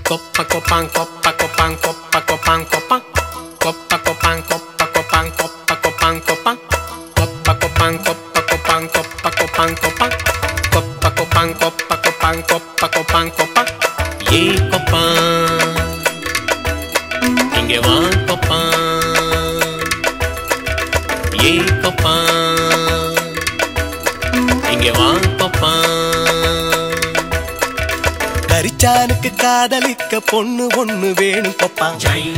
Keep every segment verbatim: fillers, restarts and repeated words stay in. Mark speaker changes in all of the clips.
Speaker 1: Copa copan copa copan copa copan copan copa copan copa copan copa copan copan copa copan copa copan copa copan copan copa copan copa copan copa copan copan ye copan inge va copan ye copan inge va copan கரிச்சானுக்கு காதலிக்க பொண்ணு ஒண்ணு வேணும் கொப்பான்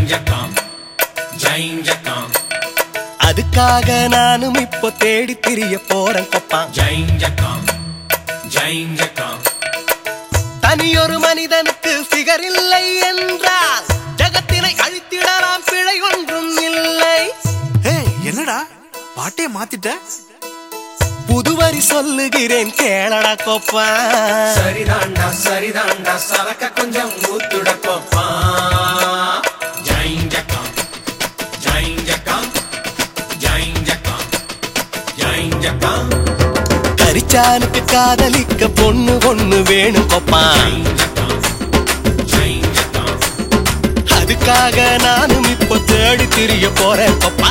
Speaker 1: அதுக்காக நானும் இப்போ தேடி திரிய போறேன் கொப்பான் தனியொரு மனிதனுக்கு ஃபிகர் இல்லை என்றால் ஜகத்தினை அழித்திடலாம் பிழை ஒன்றும் இல்லை.
Speaker 2: என்னடா பாட்டே மாத்திட்ட?
Speaker 1: புதுவரி சொல்லுகிறேன் கேளடா கோப்பா.
Speaker 3: சரிதாண்டா சரிதாண்டா சரக்க கொஞ்சம் ஊத்துட கோப்பா. ஜைஞ்சகம் ஜைஞ்சகம் ஜைஞ்சகம் ஜைஞ்சகம்
Speaker 1: கரிச்சானுக்கு காதலிக்க பொண்ணு ஒண்ணு வேணும் கோப்பா. அதுக்காக நானும் இப்போ தேடி திரிய போறேன் கோப்பா.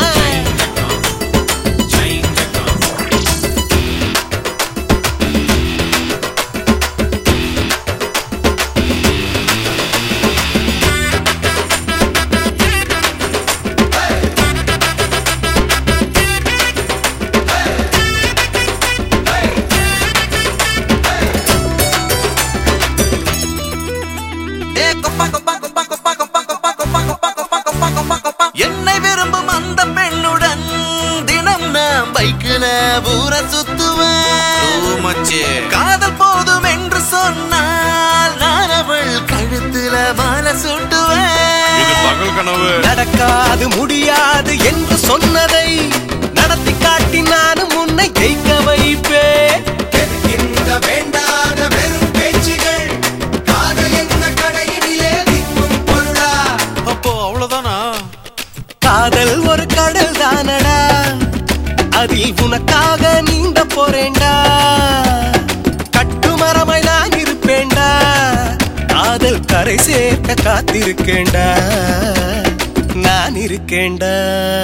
Speaker 2: என்னை விரும்பும் அந்த பெண்ணுடன் தினம் நான் பைக்கில ஊர சுத்துவேன். காதல் போதும் என்று சொன்னால் நான் அவள் கழுத்துல மாலை சுட்டுவேன். நடக்காது முடியாது என்று சொன்னதை நடத்தி காட்டி நானும் உன்னை ஜெயிக்க வைப்பேன்.
Speaker 3: வேண்டாத வெறும் பேச்சுகள் காதல் என்ற கடையிலே தின்னும் பொருளா.
Speaker 2: அப்போ அவ்வளவுதானா?
Speaker 1: காதல் ஒரு கடல் தானடா, அதில் உனக்காக நீந்த போறேன்டா. கட்டுமரமாய் நான் இருப்பேன்டா, காதல் கரை சேர்க்க காத்திருக்கேன்டா. நான் இருக்கேன்டா.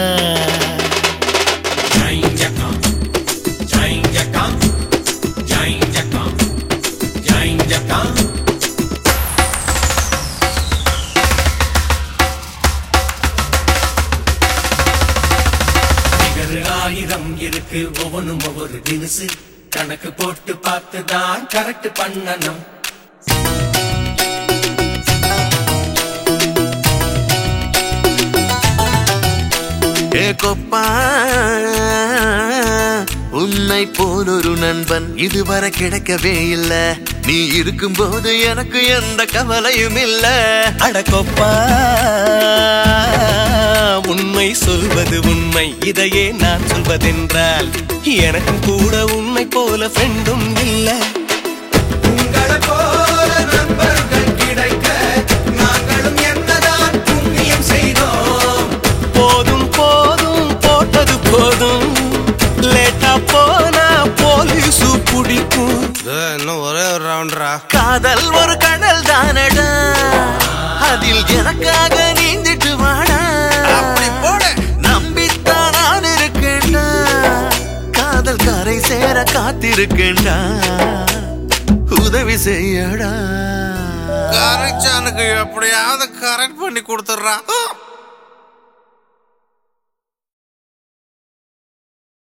Speaker 3: ஜைஞ்சகம் ஜைஞ்சகம் ஜைஞ்சகம் ஜைஞ்சகம் ஆயிரம் இருக்கு ஒவ்வொன்றும் ஒவ்வொரு தினசு கணக்கு போட்டு பார்த்துதான் கரெக்ட் பண்ணணும்.
Speaker 2: ஏ கொப்பா, உன்னை போல் ஒரு நண்பன் இதுவரை கிடைக்கவே இல்ல. நீ இருக்கும் போது எனக்கு எந்த கவலையும் இல்ல.
Speaker 1: அடக்கொப்பா, உண்மை சொல்வது உண்மை, இதையே நான் சொல்வதென்றால் எனக்கும் கூட உண்மை போல ஃப்ரெண்டும் இல்ல.
Speaker 3: உங்களை போல நண்பர்கள் கிடைக்க நாங்களும் என்னதான் புண்ணியம் செய்தோம்.
Speaker 1: போதும் போதும் போட்டது போதும், லேட்டா போனா போலீசு பிடிக்கும்.
Speaker 2: இன்னும் ஒரே ஒரு ரவுண்டரா. காதல் ஒரு கடல் தானடா, அதில் எனக்காக நீந்திட்டு வாடா. நம்பித்தான் நான் இருக்கேன்டா, காதல் கரை சேர காத்திருக்கேன்டா. உதவி செய்யடா. கரெக்டானுக்கு எப்படியாவது கரெக்ட் பண்ணி கொடுத்துட்றான்.